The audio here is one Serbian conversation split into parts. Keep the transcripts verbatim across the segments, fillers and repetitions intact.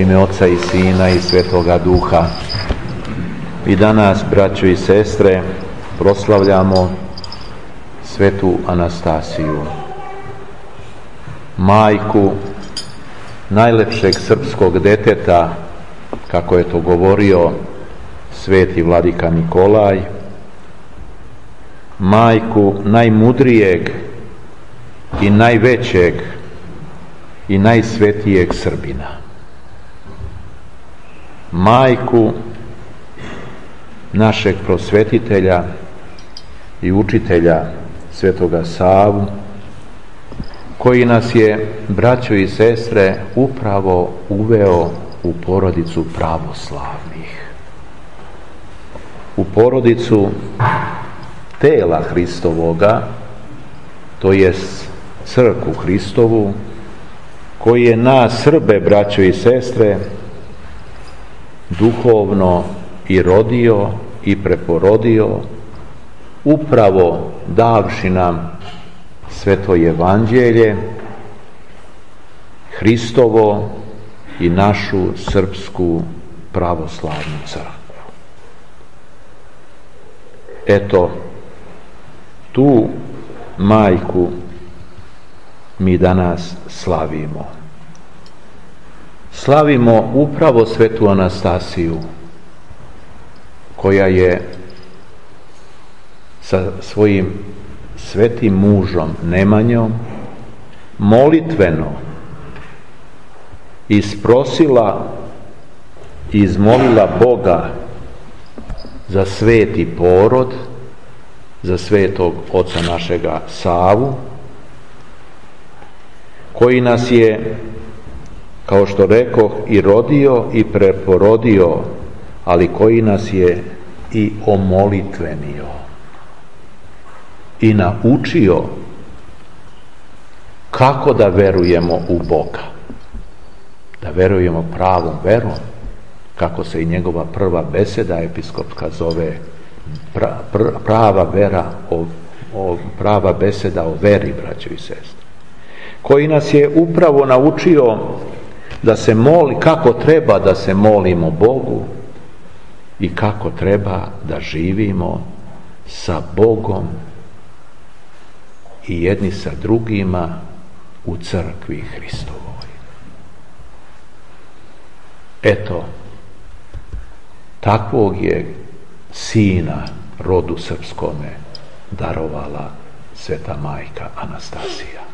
ime Oca i Sina i Svetoga Duha. I danas, braćo i sestre, proslavljamo svetu Anastasiju, majku najlepšeg srpskog deteta, kako je to govorio sveti vladika Nikolaj, majku najmudrijeg i najvećeg i najsvetijeg Srbina, majku našeg prosvetitelja i učitelja Svetoga Savu, koji nas je, braćo i sestre, upravo uveo u porodicu pravoslavnih, u porodicu tela Hristovoga, to jest crkvu Hristovu, koji je nas Srbe, braćo i sestre, duhovno i rodio i preporodio, upravo davši nam sveto evanđelje, Hristovo i našu srpsku pravoslavnu crkvu. Eto, tu majku mi danas slavimo. Slavimo upravo svetu Anastasiju, koja je sa svojim svetim mužom Nemanjom molitveno isprosila i izmolila Boga za sveti porod, za svetog oca našega Savu, koji nas je, kao što rekoh, i rodio i preporodio, ali koji nas je i omolitvenio i naučio kako da verujemo u Boga, da verujemo pravom verom, kako se i njegova prva beseda episkopska zove, pra, pr, prava vera o, o, prava beseda o veri, braćo i sestre, koji nas je upravo naučio da se moli, kako treba da se molimo Bogu i kako treba da živimo sa Bogom i jedni sa drugima u crkvi Hristovoj. Eto, takvog je sina rodu srpskome darovala sveta majka Anastasija.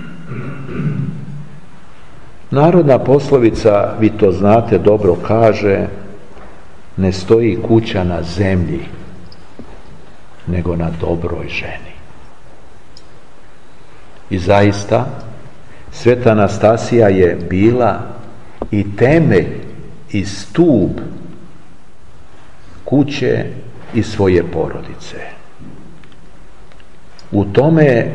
Narodna poslovica, vi to znate dobro, kaže: ne stoji kuća na zemlji, nego na dobroj ženi. I zaista, sveta Anastasija je bila i temelj i stup kuće i svoje porodice. U tome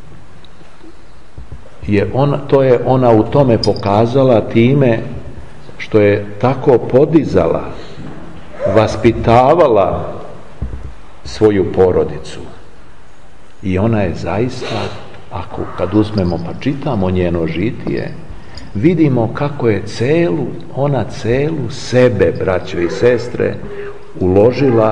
je ona, to je ona u tome pokazala time što je tako podizala, vaspitavala svoju porodicu. I ona je zaista, ako kad uzmemo pa čitamo njeno žitije, vidimo kako je celu, ona celu sebe, braćo i sestre, uložila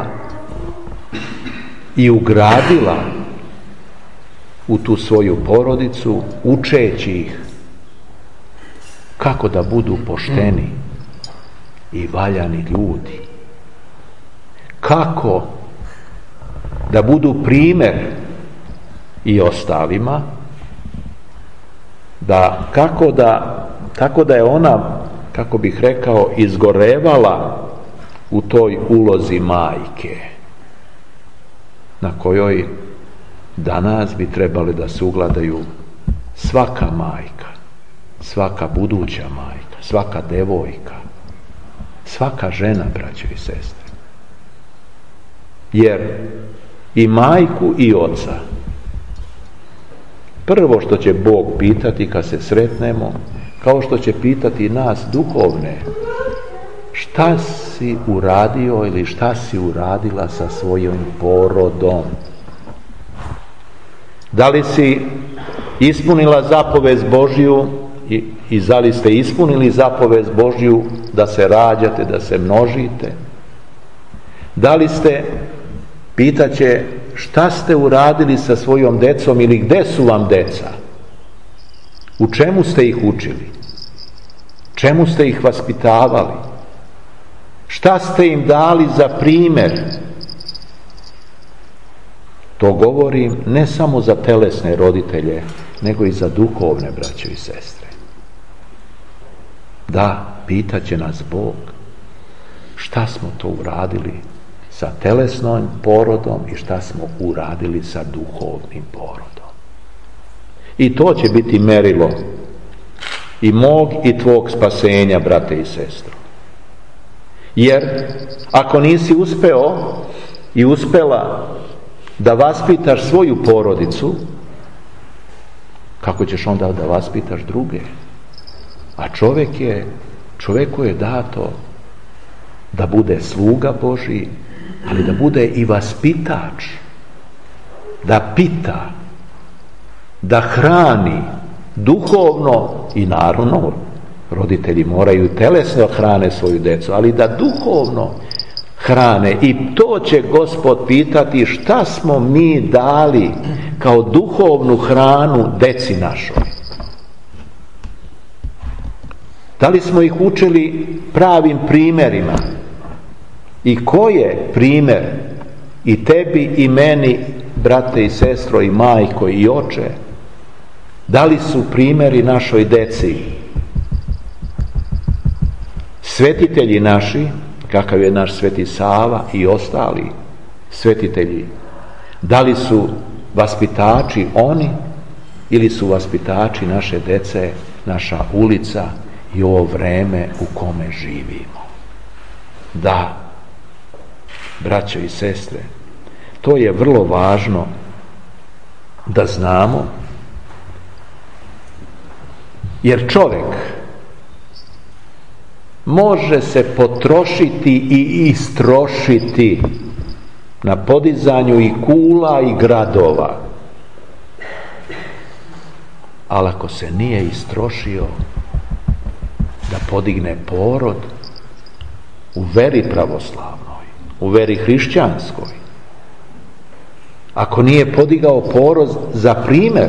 i ugradila u tu svoju porodicu, učeći ih kako da budu pošteni i valjani ljudi, kako da budu primjer i ostalima, da kako da tako da je ona, kako bih rekao, izgorevala u toj ulozi majke, na kojoj danas bi trebali da se ugledaju svaka majka, svaka buduća majka, svaka devojka, svaka žena, braćo i sestre. Jer i majku i oca prvo što će Bog pitati kad se sretnemo, kao što će pitati nas duhovne, šta si uradio ili šta si uradila sa svojim porodom? Da li si ispunila zapovest Božju i, i da li ste ispunili zapovest Božju da se rađate, da se množite? Da li ste, pitaće, šta ste uradili sa svojom decom ili gde su vam deca? U čemu ste ih učili? Čemu ste ih vaspitavali? Šta ste im dali za primjer? To govorim ne samo za telesne roditelje, nego i za duhovne braće i sestre. Da, pitaće nas Bog, šta smo to uradili sa telesnom porodom i šta smo uradili sa duhovnim porodom. I to će biti merilo i mog i tvog spasenja, brate i sestro. Jer ako nisi uspeo i uspela da vaspitaš svoju porodicu, kako ćeš onda da vaspitaš druge? A čovjek je, čovjeku je dato da bude sluga Božji, ali da bude i vaspitač, da pita, da hrani duhovno i naravno roditelji moraju telesno hrane svoju decu, ali da duhovno hrane. I to će Gospod pitati, šta smo mi dali kao duhovnu hranu deci našoj. Da li smo ih učili pravim primjerima? I ko je primjer i tebi i meni, brate i sestro i majko i oče? Da li su primjeri našoj deci? Svetitelji naši, kakav je naš Sveti Sava i ostali svetitelji, da li su vaspitači oni ili su vaspitači naše dece, naša ulica i ovo vreme u kome živimo? Da, braćo i sestre, to je vrlo važno da znamo, jer čovjek može se potrošiti i istrošiti na podizanju i kula i gradova, ali ako se nije istrošio da podigne porod u veri pravoslavnoj, u veri hrišćanskoj, ako nije podigao porod za primjer,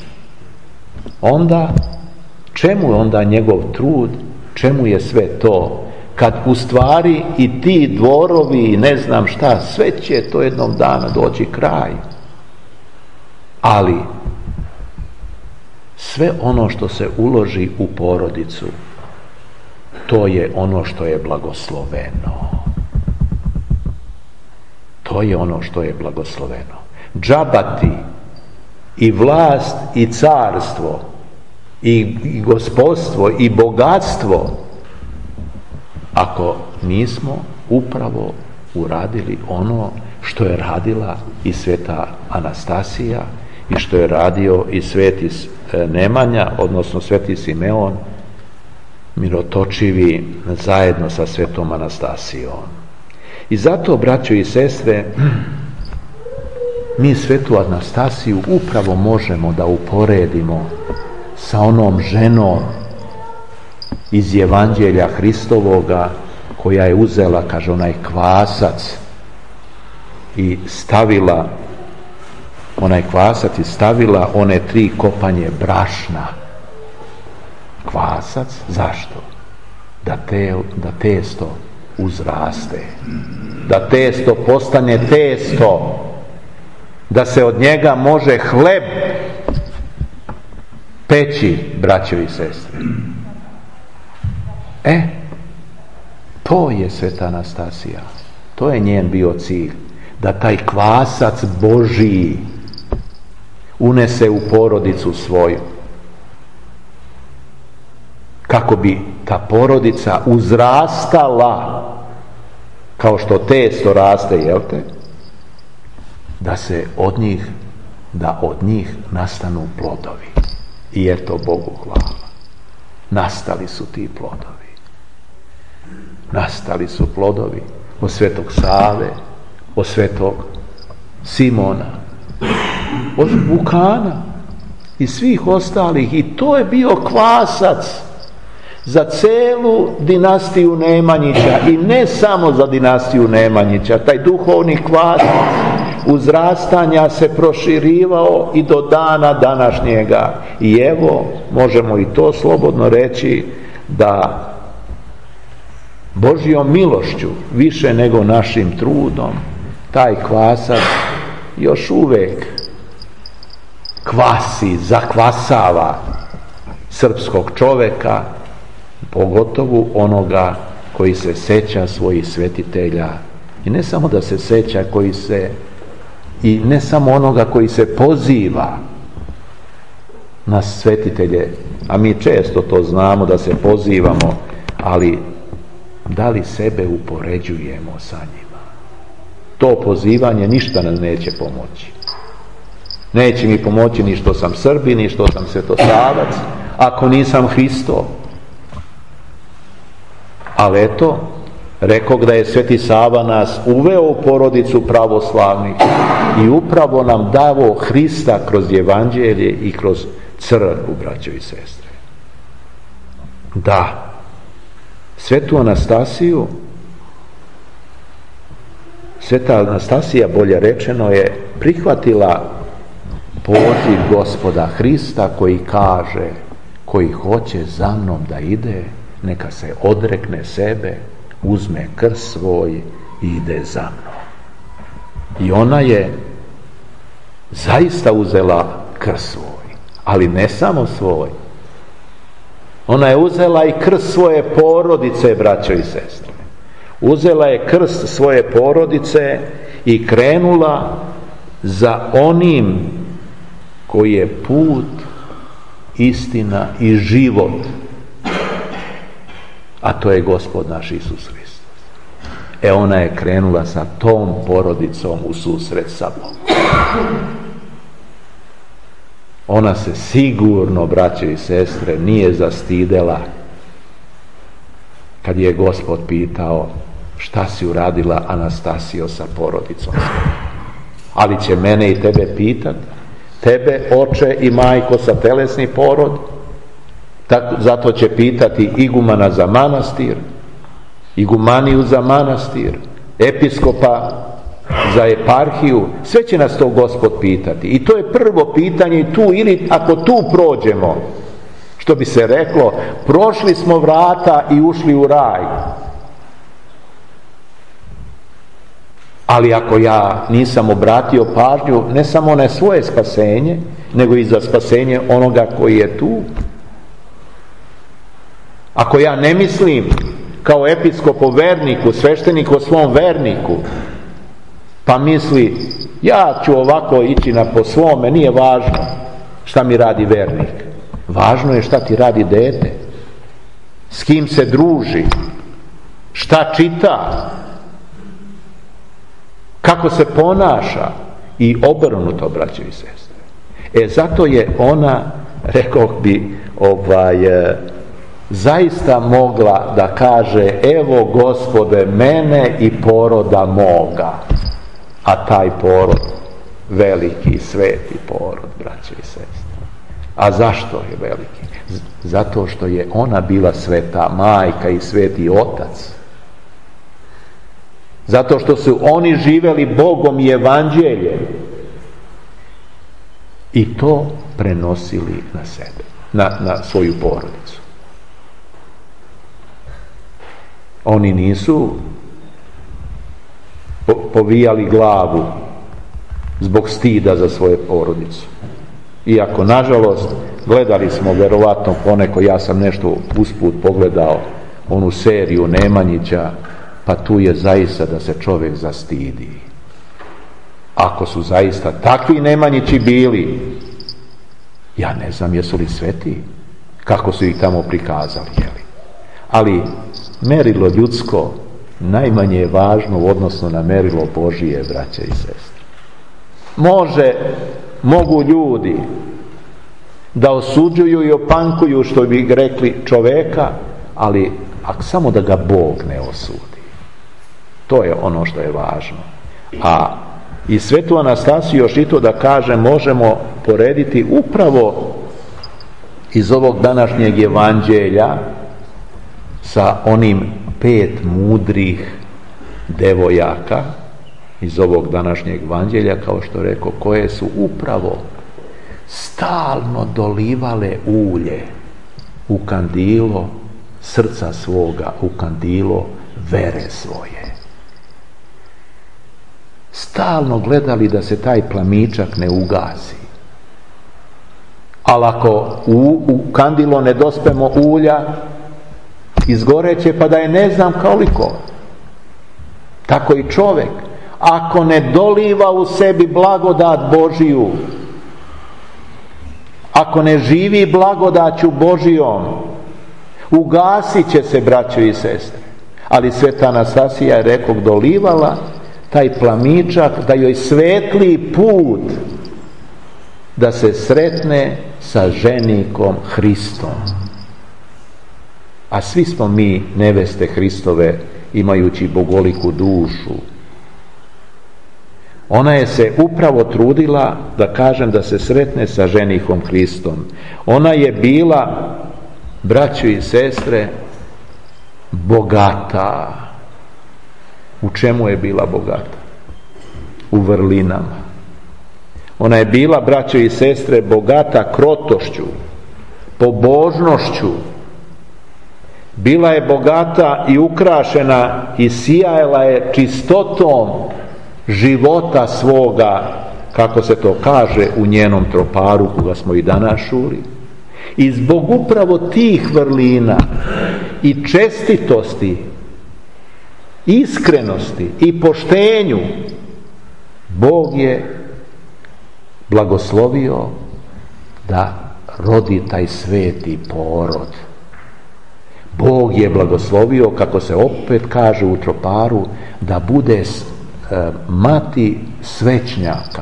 onda čemu onda njegov trud, čemu je sve to, kad u stvari i ti dvorovi i ne znam šta, sve će to jednog dana doći kraj. Ali sve ono što se uloži u porodicu, to je ono što je blagosloveno. To je ono što je blagosloveno. Džabati i vlast i carstvo i gospodstvo i bogatstvo, ako nismo upravo uradili ono što je radila i sveta Anastasija i što je radio i sveti Nemanja, odnosno sveti Simeon Mirotočivi zajedno sa svetom Anastasijom. I zato, braćo i sestre, mi svetu Anastasiju upravo možemo da uporedimo sa onom ženom iz Evanđelja Hristovoga koja je uzela, kaže, onaj kvasac i stavila onaj kvasac i stavila one tri kopanje brašna. Kvasac, zašto? Da, te, da testo uzraste, da testo postane testo, da se od njega može hleb peći, braćo i sestre. E, to je sveta Anastasija, to je njen bio cilj, da taj kvasac Božiji unese u porodicu svoju, kako bi ta porodica uzrastala kao što testo raste, jel te? Da se od njih, da od njih nastanu plodovi. I eto, Bogu hvala, nastali su ti plodovi. Nastali su plodovi od svetog Save, od svetog Simona, od Vukana, i svih ostalih, i to je bio kvasac za celu dinastiju Nemanjića, i ne samo za dinastiju Nemanjića. Taj duhovni kvasac uzrastanja se proširivao i do dana današnjega. I evo, možemo i to slobodno reći, da Božjom milošću više nego našim trudom taj kvasac još uvijek kvasi, zakvasava srpskog čoveka, pogotovo onoga koji se seća svojih svetitelja. I ne samo da se seća, koji se i ne samo onoga koji se poziva na svetitelje, a mi često to znamo da se pozivamo, ali da li sebe upoređujemo sa njima? To pozivanje ništa nam neće pomoći. Neće mi pomoći ni što sam Srbin, ni što sam Svetosavac, ako nisam Hristov. Ali eto, rekog da je Sveti Sava nas uveo u porodicu pravoslavnih i upravo nam davo Hrista kroz evanđelje i kroz crkvu, braćo i sestre. Da, Svetu Anastasiju, Sveta Anastasija, bolje rečeno, je prihvatila poziv Gospoda Hrista koji kaže: koji hoće za mnom da ide, neka se odrekne sebe, uzme krst svoj i ide za mnom. I ona je zaista uzela krst svoj, ali ne samo svoj. Ona je uzela i krst svoje porodice, braćo i sestre. Uzela je krst svoje porodice i krenula za onim koji je put, istina i život, a to je Gospod naš Isus Hristos. E ona je krenula sa tom porodicom u susret sa Bogom. Ona se sigurno, braćo i sestre, nije zastidela kad je Gospod pitao: šta si uradila, Anastasijo, sa porodicom? Ali će mene i tebe pitati, tebe, oče i majko, sa telesni porod. Tako, zato će pitati igumana za manastir, igumaniju za manastir, episkopa za eparhiju. Sve će nas to Gospod pitati. I to je prvo pitanje, i tu, ili ako tu prođemo, što bi se reklo, prošli smo vrata i ušli u raj. Ali ako ja nisam obratio pažnju ne samo na svoje spasenje, nego i za spasenje onoga koji je tu, ako ja ne mislim kao episkop o verniku, sveštenik o svom verniku, pa misli: ja ću ovako ići na po svome, nije važno šta mi radi vernik, važno je šta ti radi dete, s kim se druži, šta čita, kako se ponaša, i obrnuto, braćo i sestre. E zato je ona, rekao bi, ovaj, zaista mogla da kaže: evo, Gospode, mene i poroda moga. A taj porod, veliki, sveti porod, braćo i sestre. A zašto je veliki? Zato što je ona bila sveta majka i sveti otac. Zato što su oni živeli Bogom i evanđeljem i to prenosili na sebe, na, na svoju porodicu. Oni nisu povijali glavu zbog stida za svoju porodicu. Iako, nažalost, gledali smo verovatno poneko, ja sam nešto usput pogledao onu seriju Nemanjića, pa tu je zaista da se čovjek zastidi. Ako su zaista takvi Nemanjići bili, ja ne znam jesu li sveti, kako su ih tamo prikazali, jeli? Ali merilo ljudsko najmanje je važno u odnosu na merilo Božije, braće i sestre. Može, mogu ljudi da osuđuju i opankuju, što bi rekli, čoveka, ali ako samo da ga Bog ne osudi. To je ono što je važno. A I Svetu Anastasiju, još i to da kažem, možemo porediti upravo iz ovog današnjeg evanđelja sa onim pet mudrih devojaka iz ovog današnjeg evanđelja, kao što rekao, koje su upravo stalno dolivale ulje u kandilo srca svoga, u kandilo vere svoje. Stalno gledali da se taj plamičak ne ugasi. Ali ako u, u kandilo ne dospemo ulja, izgoreće pa da je ne znam koliko. Tako i čovjek. Ako ne doliva u sebi blagodat Božiju, ako ne živi blagodaću Božijom, ugasit će se, braćo i sestre. Ali Sveta Anastasija je, rekao, dolivala taj plamičak da joj svetli put da se sretne sa ženikom Hristom. A svi smo mi neveste Hristove, imajući bogoliku dušu. Ona je se upravo trudila, da kažem, da se sretne sa ženikom Hristom. Ona je bila, braćo i sestre, bogata. U čemu je bila bogata? U vrlinama. Ona je bila, braćo i sestre, bogata krotošću, pobožnošću. Bila je bogata i ukrašena i sijala je čistotom života svoga, kako se to kaže u njenom troparu koga smo i danas čuli. I zbog upravo tih vrlina i čestitosti, iskrenosti i poštenju, Bog je blagoslovio da rodi taj sveti porod. Bog je blagoslovio, kako se opet kaže u troparu, da bude mati svećnjaka.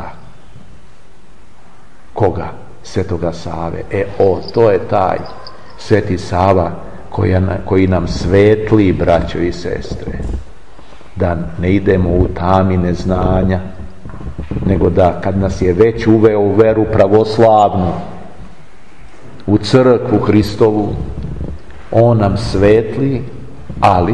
Koga? Svetoga Save. E, o, to je taj Sveti Sava koji, koji nam svetli, braćo i sestre, da ne idemo u tami neznanja, nego da kad nas je već uveo u veru pravoslavnu, u crkvu Hristovu, on nam svetli, ali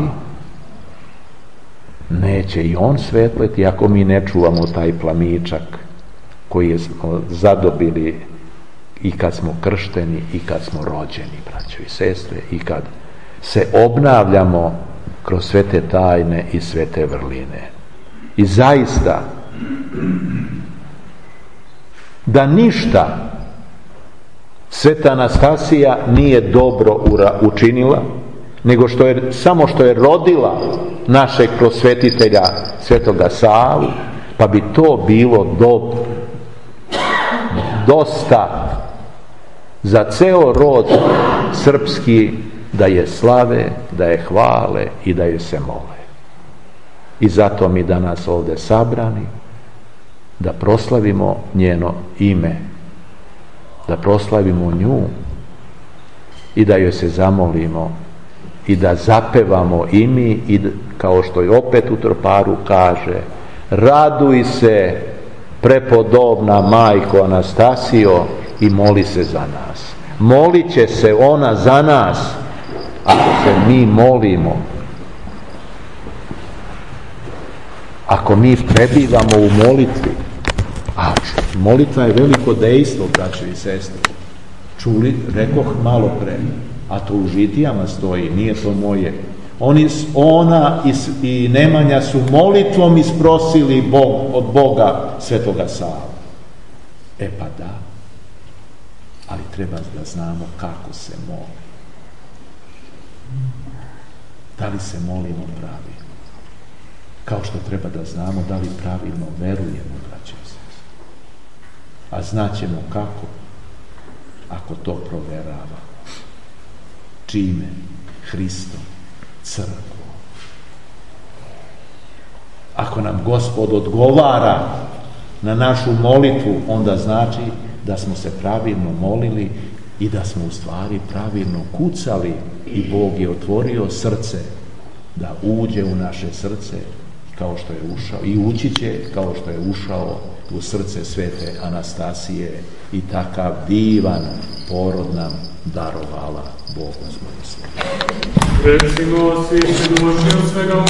neće i on svetliti ako mi ne čuvamo taj plamičak koji smo zadobili i kad smo kršteni i kad smo rođeni, braćo i sestre, i kad se obnavljamo kroz svete tajne i svete vrline. I zaista, da ništa Sveta Anastasija nije dobro učinila, nego što je, samo što je rodila našeg prosvetitelja Svetoga Savu, pa bi to bilo do, dosta za ceo rod srpski da je slave, da je hvale i da je se mole. I zato mi danas ovdje sabrani da proslavimo njeno ime, da proslavimo nju i da joj se zamolimo i da zapevamo i mi, i kao što je opet u troparu kaže: raduj se, prepodobna majko Anastasijo, i moli se za nas. Molit će se ona za nas ako se mi molimo, ako mi prebivamo u molitvi. A molitva je veliko dejstvo, braćo i sestre. Čuli, rekoh malo pre, a to u žitijama stoji, nije to moje. Oni, ona i, i Nemanja su molitvom isprosili Bog, od Boga Svetoga Savu. E pa da, ali treba da znamo kako se moli. Da li se molimo pravilno? Kao što treba da znamo da li pravilno verujemo, braćo i sestre. A znaćemo kako? Ako to proveravamo. Čime? Hristom, crkvom. Ako nam Gospod odgovara na našu molitvu, onda znači da smo se pravilno molili i da smo u stvari pravilno kucali i Bog je otvorio srce da uđe u naše srce kao što je ušao i ući će kao što je ušao u srce svete Anastasije i takav divan porod nam darovala Bog uz moju. Recimo, svišćenu moćniju svega